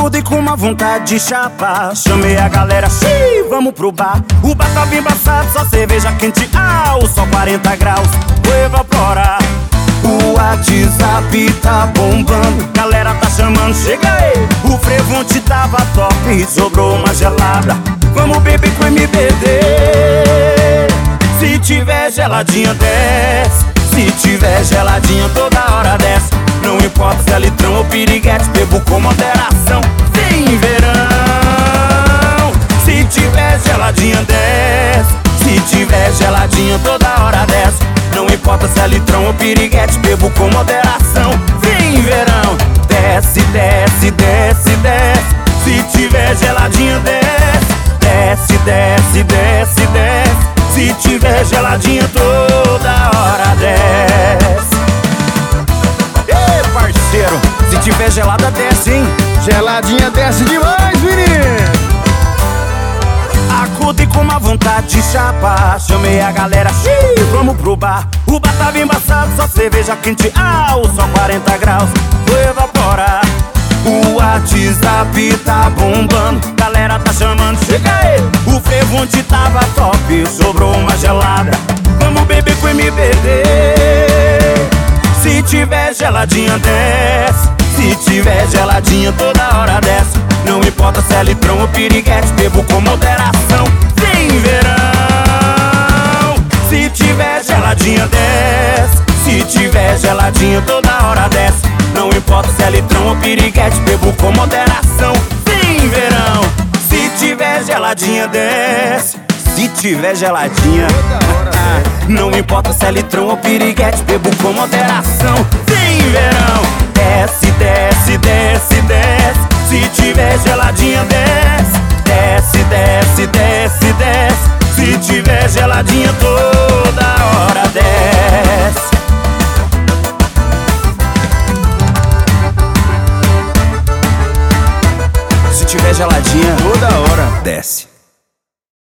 Acordei com uma vontade de chapar. Chamei a galera, xiii, vamos pro bar. O bar tava embaçado, só cerveja quente, o sol 40 graus, vou evaporar. O WhatsApp tá bombando, galera tá chamando, chega aí. O Frevonte tava top, sobrou uma gelada, vamos beber com MBD. Se tiver geladinha desce, se tiver geladinha toda hora desce. Não importa se é litrão ou piriguete, bebo com moderação. Vem verão. Se tiver geladinha desce, se tiver geladinha toda hora desce. Não importa se é litrão ou piriguete, bebo com moderação. Vem verão. Desce, desce, desce, desce. Se tiver geladinha desce, desce, desce, desce, desce. Se tiver geladinha toda hora desce. Ei, parceiro, se tiver gelada desce, hein? Geladinha desce demais, menino. Acordei com uma vontade de chapar. Chamei a galera, xiii, vamos pro bar. O bar tava embaçado, só cerveja quente, o sol 40 graus, vou evaporar. O WhatsApp tá bombando, galera tá chamando, chega aí. O Frevonte tava top, sobrou uma gelada, vamos beber com MBD. Se tiver geladinha desce, se tiver geladinha toda hora desce. Não importa se é litrão ou piriguete, bebo com moderação. Vem verão. Se tiver geladinha desce, se tiver geladinha toda hora desce. Não importa se é litrão ou piriguete, bebo com moderação. Vem verão. Se tiver geladinha desce, se tiver geladinha não importa se é litrão ou piriguete, bebo com moderação. Vem verão. Desce, desce, desce, desce. Se tiver geladinha desce, desce, desce, desce, desce. Se tiver geladinha toda hora desce. Se tiver geladinha Toda hora desce.